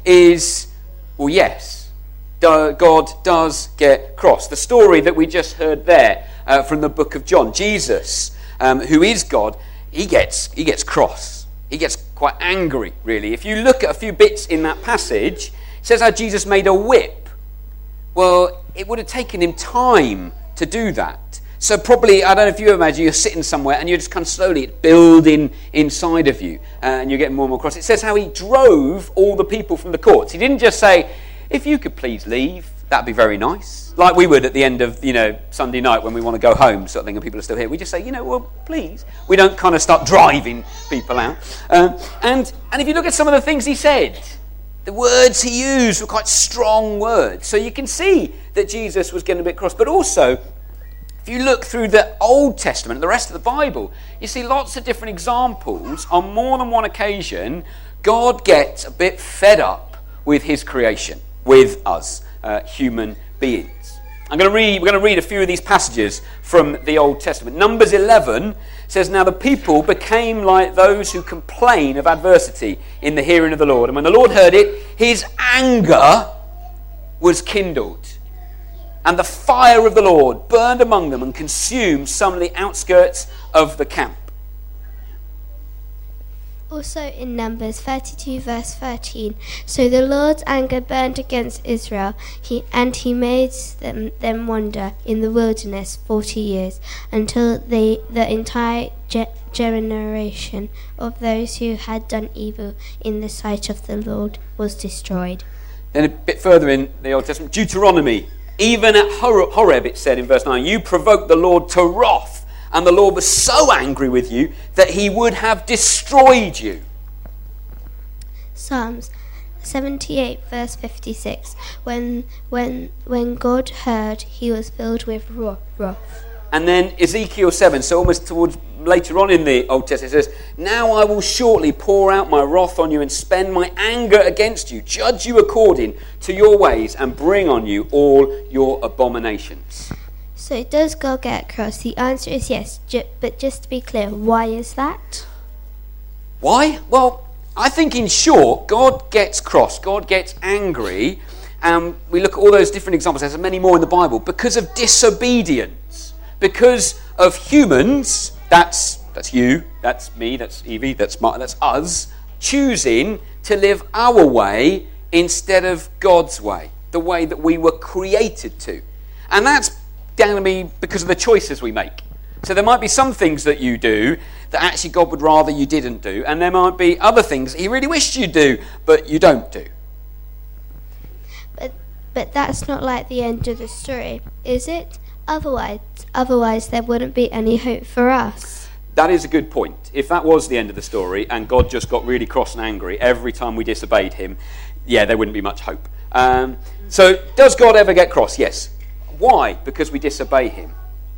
is, well, yes, God does get cross. The story that we just heard there from the book of John, Jesus, who is God, he gets cross. He gets quite angry, really. If you look at a few bits in that passage, it says how Jesus made a whip. Well, it would have taken him time to do that. So probably, I don't know if you imagine you're sitting somewhere and you're just kind of slowly building inside of you and you're getting more and more cross. It says how he drove all the people from the courts. He didn't just say, if you could please leave, that'd be very nice. Like we would at the end of, Sunday night when we want to go home sort of thing and people are still here. We just say, well, please. We don't kind of start driving people out. And if you look at some of the things he said, the words he used were quite strong words. So you can see that Jesus was getting a bit cross. But also, if you look through the Old Testament, the rest of the Bible, you see lots of different examples. On more than one occasion, God gets a bit fed up with his creation, with us, human beings. We're going to read a few of these passages from the Old Testament. Numbers 11 says, now the people became like those who complain of adversity in the hearing of the Lord. And when the Lord heard it, his anger was kindled. And the fire of the Lord burned among them and consumed some of the outskirts of the camp. Also in Numbers 32 verse 13, so the Lord's anger burned against Israel, he made them wander in the wilderness 40 years, until the entire generation of those who had done evil in the sight of the Lord was destroyed. Then a bit further in the Old Testament, Deuteronomy, even at Horeb it said in verse 9, you provoked the Lord to wrath, and the Lord was so angry with you that he would have destroyed you. Psalms 78 verse 56. When God heard, he was filled with wrath. And then Ezekiel 7, so almost towards later on in the Old Testament, it says, now I will shortly pour out my wrath on you and spend my anger against you, judge you according to your ways, and bring on you all your abominations. So does God get cross? The answer is yes, but just to be clear, why is that? Why? Well, I think in short, God gets cross, God gets angry, and we look at all those different examples, there's many more in the Bible, because of disobedience, because of humans, that's you, that's me, that's Evie, that's Martin, that's us, choosing to live our way instead of God's way, the way that we were created to. And that's down to me because of the choices we make. So there might be some things that you do that actually God would rather you didn't do, and there might be other things that he really wished you do, but you don't do. But that's not like the end of the story, is it? Otherwise there wouldn't be any hope for us. That is a good point. If that was the end of the story and God just got really cross and angry every time we disobeyed him, yeah, there wouldn't be much hope. So does God ever get cross? Yes. Why? Because we disobey him.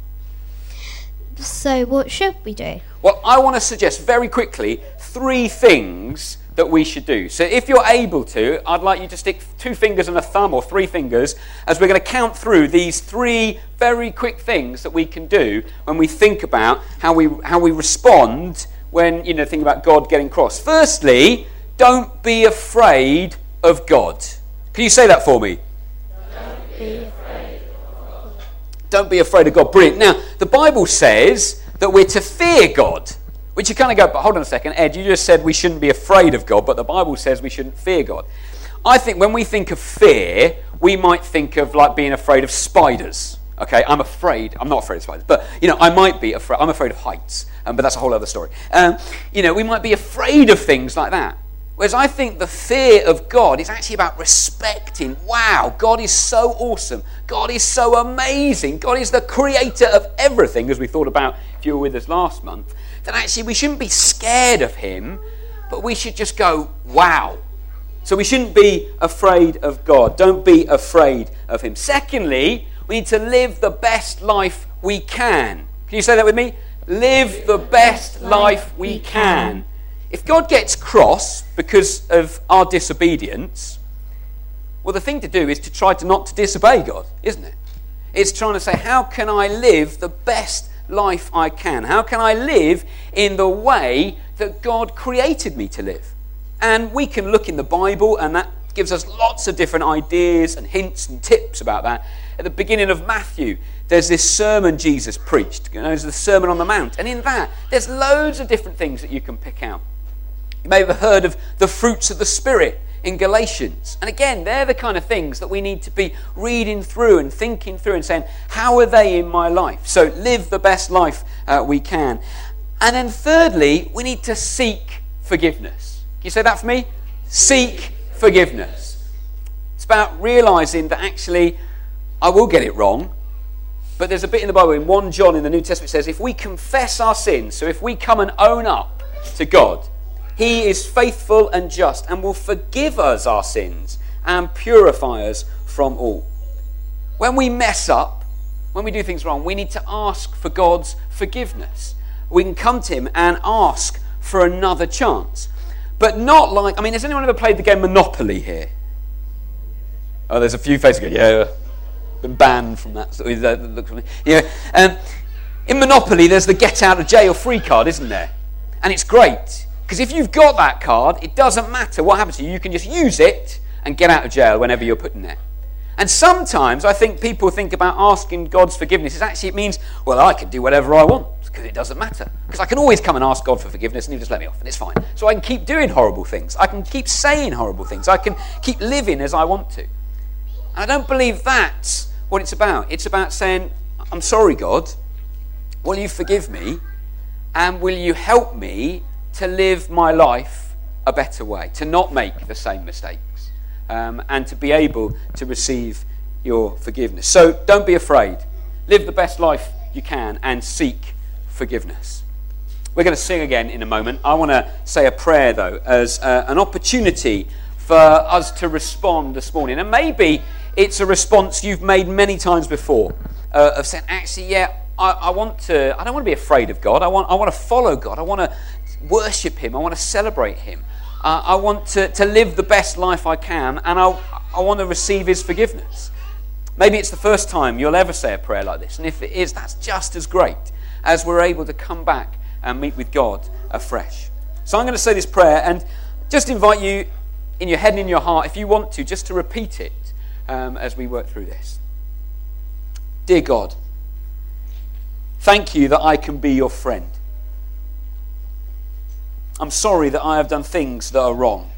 So what should we do? Well, I want to suggest very quickly 3 things that we should do. So if you're able to, I'd like you to stick 2 fingers and a thumb, or 3 fingers, as we're going to count through these 3 very quick things that we can do when we think about how we respond when, think about God getting cross. Firstly, don't be afraid of God. Can you say that for me? Don't be afraid of God. Don't be afraid of God. Brilliant. Now, the Bible says that we're to fear God. Which you kind of go, but hold on a second, Ed, you just said we shouldn't be afraid of God, but the Bible says we shouldn't fear God. I think when we think of fear, we might think of like being afraid of spiders. Okay, I'm not afraid of spiders, but I might be afraid. I'm afraid of heights, but that's a whole other story. We might be afraid of things like that. Whereas I think the fear of God is actually about respecting, wow, God is so awesome. God is so amazing. God is the creator of everything, as we thought about if you were with us last month. That actually we shouldn't be scared of him, but we should just go, wow. So we shouldn't be afraid of God. Don't be afraid of him. Secondly, we need to live the best life we can. Can you say that with me? Live the best life we can. If God gets cross because of our disobedience, well, the thing to do is to try to not to disobey God, isn't it? It's trying to say, how can I live the best life I can? How can I live in the way that God created me to live? And we can look in the Bible, and that gives us lots of different ideas and hints and tips about that. At the beginning of Matthew, there's this sermon Jesus preached. There's the Sermon on the Mount. And in that, there's loads of different things that you can pick out. You may have heard of the fruits of the Spirit in Galatians. And again, they're the kind of things that we need to be reading through and thinking through and saying, how are they in my life? So live the best life we can. And then thirdly, we need to seek forgiveness. Can you say that for me? Seek forgiveness. It's about realizing that actually I will get it wrong, but there's a bit in the Bible, in 1 John in the New Testament, says if we confess our sins, so if we come and own up to God, he is faithful and just and will forgive us our sins and purify us from all. When we mess up, when we do things wrong, we need to ask for God's forgiveness. We can come to him and ask for another chance. But not like, has anyone ever played the game Monopoly here? Oh, there's a few faces going, yeah, been banned from that. In Monopoly, there's the get out of jail free card, isn't there? And it's great. Because if you've got that card, it doesn't matter what happens to you. You can just use it and get out of jail whenever you're put in there. And sometimes I think people think about asking God's forgiveness. It means, well, I can do whatever I want because it doesn't matter. Because I can always come and ask God for forgiveness and he'll just let me off and it's fine. So I can keep doing horrible things. I can keep saying horrible things. I can keep living as I want to. And I don't believe that's what it's about. It's about saying, I'm sorry, God. Will you forgive me? And will you help me to live my life a better way, to not make the same mistakes, and to be able to receive your forgiveness. So don't be afraid. Live the best life you can and seek forgiveness. We're going to sing again in a moment. I want to say a prayer, though, as an opportunity for us to respond this morning. And maybe it's a response you've made many times before, of saying, actually, yeah, I don't want to be afraid of God. I want to follow God. I want to worship him. I want to celebrate him. I want to live the best life I can, and I want to receive his forgiveness. Maybe it's the first time you'll ever say a prayer like this, and if it is, that's just as great as we're able to come back and meet with God afresh. So I'm going to say this prayer and just invite you in your head and in your heart, if you want to, just to repeat it as we work through this. Dear God, thank you that I can be your friend. I'm sorry that I have done things that are wrong.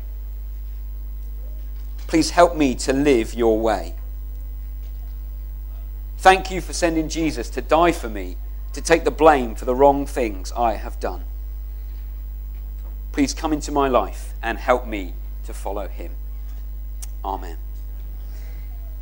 Please help me to live your way. Thank you for sending Jesus to die for me, to take the blame for the wrong things I have done. Please come into my life and help me to follow him. Amen.